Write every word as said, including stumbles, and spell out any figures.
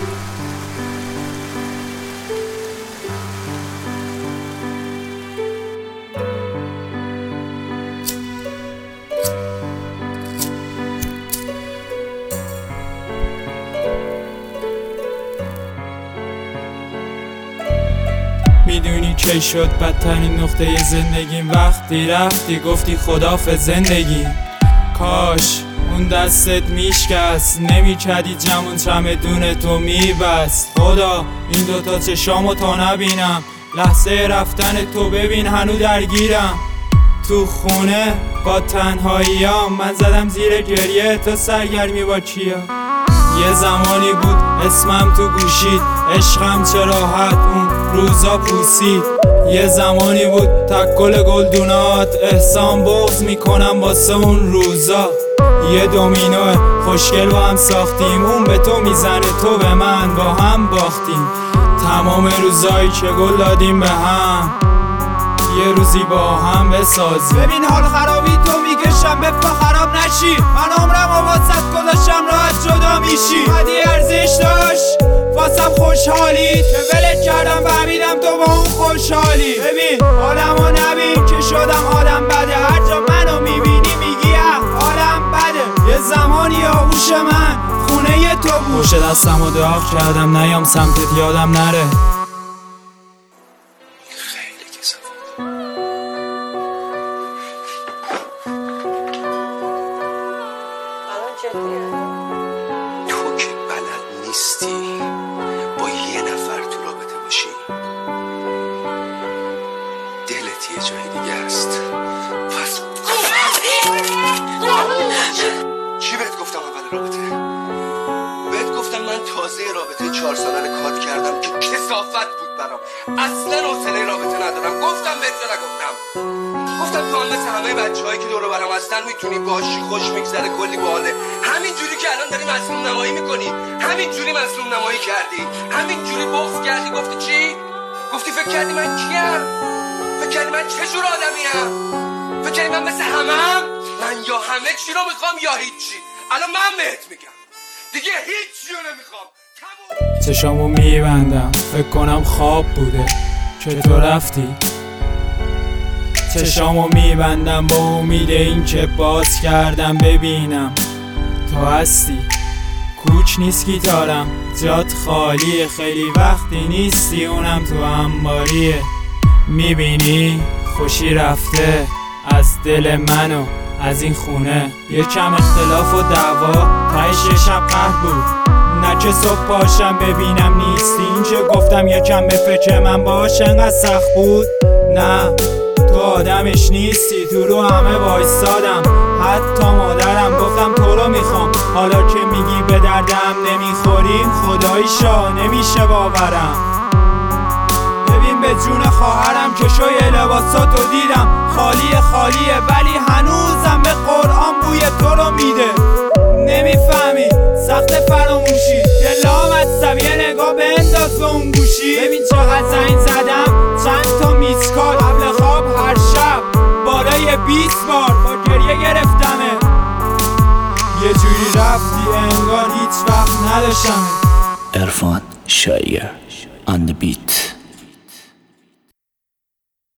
میدونی کی شد بدترین نقطه زندگیم؟ وقتی رفتی گفتی خدافظ زندگی. کاش اون دستت میشکست، نمیکردی جمعون چمدون تو میبست. خدا این دوتا چشامو تا نبینم، لحظه رفتن تو ببین هنو درگیرم. تو خونه با تنهاییام من زدم زیر گریه، تو سرگرمی با کیا؟ یه زمانی بود اسمم تو گوشید، عشقم چه راحت اون روزا پوسید. یه زمانی بود تکل گلدونات، احسان بغض میکنم واسه اون روزا. یه دومینو خوشگل با هم ساختیم، اون به تو میزنه تو به من، با هم باختیم. تمام روزایی که گل دادیم به هم، یه روزی با هم بسازیم. ببین حال خرابی تو میکشم به پا خراب نشی، من عمرم و واسط گذاشتم راحت جدا میشی. حدی ارزش داشت واسم خوشحالی، که ولت کردم فهمیدم تو با اون خوشحالی. ببین حالمو نبین که شدم آدم بده، هر جا منو میبینی میگی اه حالم بده. یه زمانی آغوش من خونه تو بود، پشت دستم و داغ کردم نیام سمتت یادم نره. تو که بلد نیستی با یه نفر تو رابطه باشی، دلت یه جای دیگه است. پس چی بهت گفتم اول رابطه؟ بهت گفتم من تازه رابطه چهار ساله رو کات کردم که کثافت بود برام، اصلا حوصله رابطه ندارم. گفتم بهت یا نگفتم؟ گفتم تو هم مثل همه بچه هایی که دور و برم هستن میتونی باشی، خوش میگذره، کلی باحاله. همین جوری که الان داری مظلوم نمایی میکنی، همین جوری مظلوم نمایی کردی، همین جوری بغض کردی. گفتی چی؟ گفتی فکر کردی من کیم؟ فکر کردی من چه جور آدمیم؟ فکر کردی من مثل همم؟ من یا همه چی رو میخوام یا هیچی. الان من بهت میگم دیگه هیچی رو نمیخوام. چشامو میبندم فکر کنم خواب بوده که تو رفتی. چشامو میبندم با امید این که باز کردم ببینم تو هستی. کوچ نیست گیتارم جات خالیه، خیلی وقتی نیستی اونم تو انباریه. میبینی خوشی رفته از دل منو از این خونه. یکم اختلاف و دعوا تایش یه شب قهر بود، نه که صبح پاشم ببینم نیستی. این که گفتم یکم به فکر من باش انقدر سخت بود. نه تو آدمش نیستی، تو رو همه وایستادم، حتی مادرم گفتم تو رو میخوام. حالا که میگی به دردم نمیخوریم، خداییشا نمیشه باورم. ببین به جون خواهرم که شوی لباساتو دیدم، خالی خالیه ولی هنوزم به قرآن بوی تو رو میده. نمیفهمی سخت فراموشی، دل آمد یه نگاه به انداز به اون گوشی. ببین چقدر زنگ زدم، چند تا میسکال قبل خواب هر شب بالای بیست بار با گریه گرفتمه. یه جوری رفتی انگار هیچ وقت نداشتمه. عرفان شایر on the beat.